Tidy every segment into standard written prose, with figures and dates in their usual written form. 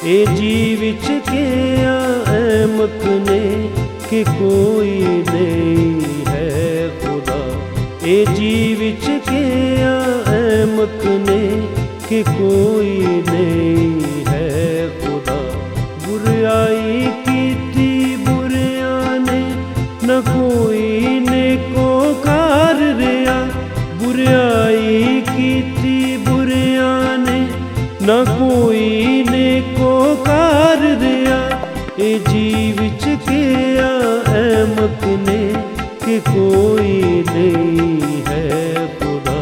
ए जी विच के अहमक ने कि कोई नहीं है खुदा। ए जी विच के अहमक ने कि कोई नहीं है खुदा। बुराई कीती बुरियां ने न कोई नेको कार रिया। बुराई कीती बुरियां ने न कोई नेको कार रिया। ए जी विच के अहमक ने कि कोई नहीं है खुदा।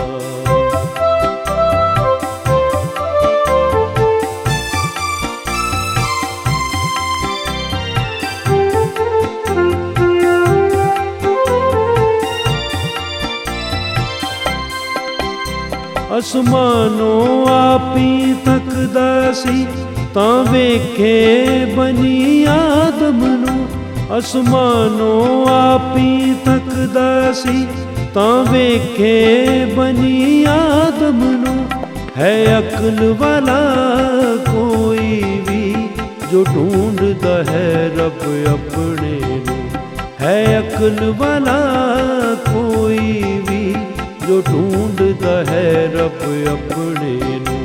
आसमानों आपी तकदा सी तां वेखे बनी आदम नूं। आसमानों आपी तकदा सी तां वेखे बनी आदम नूं। है अकल वाला कोई भी जो ढूंढदा है रब अपने नूं। है अकल वाला कोई भी जो ढूंढदा है रब अपने नूं।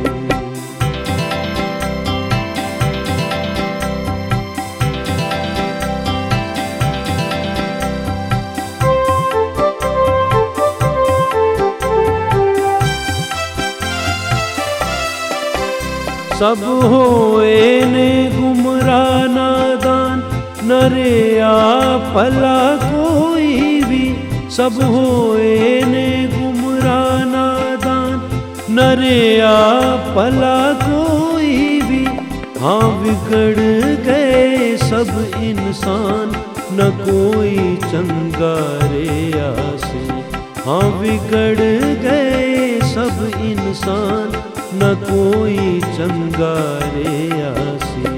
सब होए ने गुमराह नादान न रिया भला कोई भी। सब होए ने गुमराह नादान न रिया भला कोई भी। हाँ बिगड़ गए सब इंसान न कोई चंगा रिया से। हाँ बिगड़ गए सब इंसान न कोई चंगा रिया से।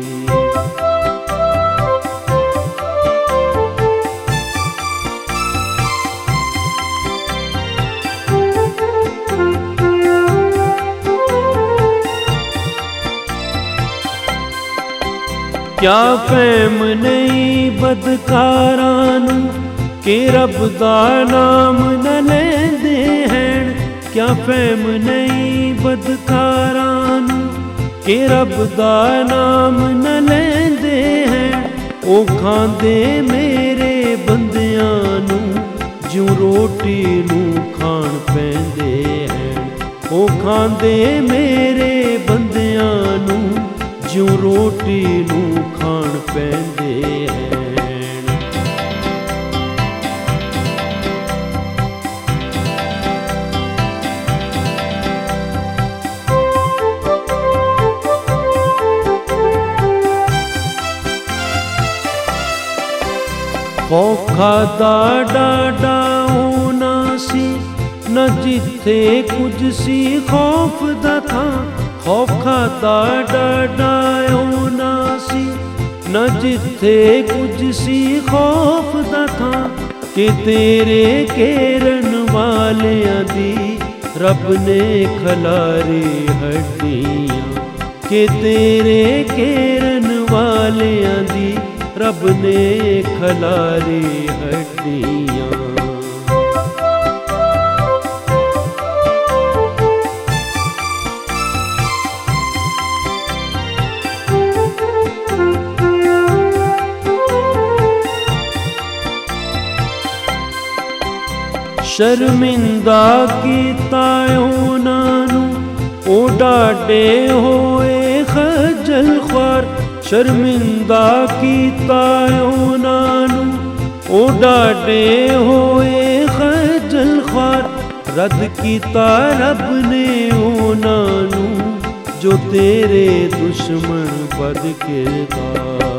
क्या फहम नहीं बदकारां नूं कि रब दा नाम न लैंदे हैं। क्या फहम नहीं बदकारां नूं कि रब दा नाम न लैंदे हैं। ओ खांदे मेरे बंदियां नूं ज्यों रोटी नूं खाण पैंदे हैं। ओ खांदे मेरे बंदियां नूं ज्यों रोटी नूं खाण पैंदे हैं। खौफ खादा डाडा होना सी न जिथे कुछ सी खौफ दा था। खौफ खादा डाडा होना सी न जिथे कुछ सी खौफ दा था। कि तेरे घेरन वालियां दी रब ने खलारी हड्डियां। कि तेरे घेरन वालियां दी रब ने खलारी हड्डियां। शर्मिंदा कीता उन्हां नूं ओ डाडे होए खजल ख्वार। शर्मिंदा कीता उन्हां नूं ओ डाडे होए खजल ख्वार। रद कीता रब ने उन्हां नूं जो तेरे दुश्मन बद किरदार।